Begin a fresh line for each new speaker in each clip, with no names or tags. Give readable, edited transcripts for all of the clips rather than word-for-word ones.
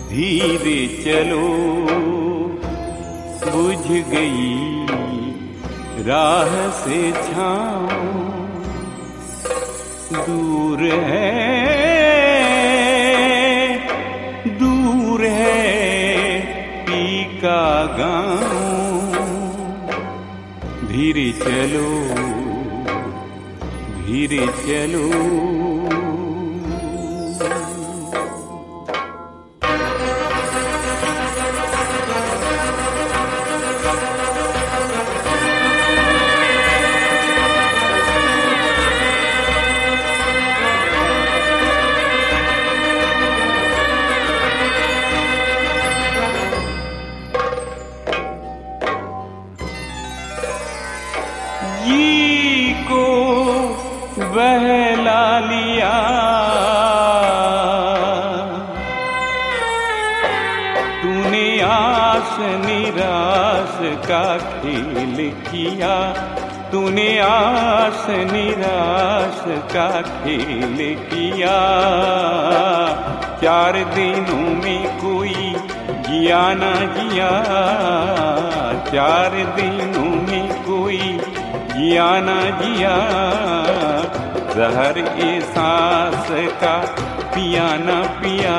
धीरे चलो बुझ गई राह से छाँव, दूर है पी का गाँव। धीरे चलो धीरे चलो। जी को बहला लिया तूने, आस निराश का खेल किया तूने, आस निराश का खेल किया। 4 दिनों में कोई जिया न जिया, 4 दिनों में कोई जिया न जिया। जहर ए सांस का पिया न पिया,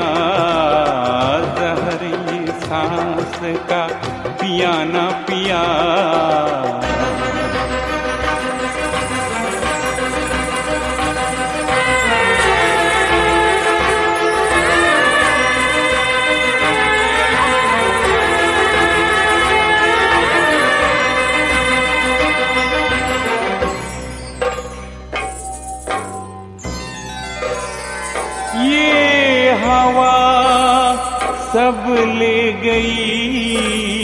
जहर ए सांस का पिया न पिया। ये हवा सब ले गई,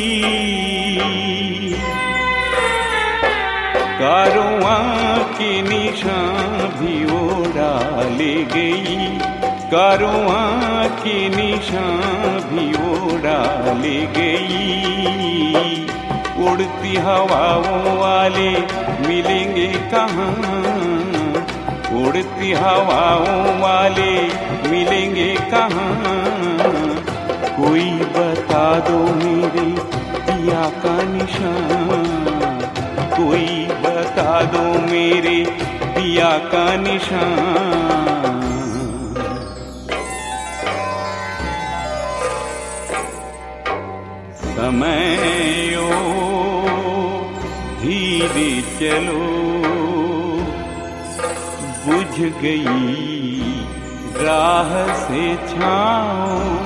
कारवां के निशान भी उड़ा ले गई, कारवां के निशान भी उड़ा ले गई। उड़ती हवाओं वाले मिलेंगे कहाँ, उड़ती हवाओं वाले मिलेंगे कहाँ। कोई बता दो मेरे पिया का निशान, कोई बता दो मेरे पिया का निशान। समयो धीरे चलो बुझ गई राह से छाँव,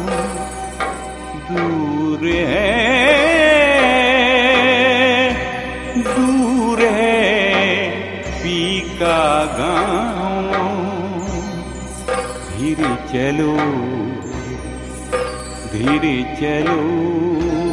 दूर है पी का गाँव। धीरे चलो धीरे चलो।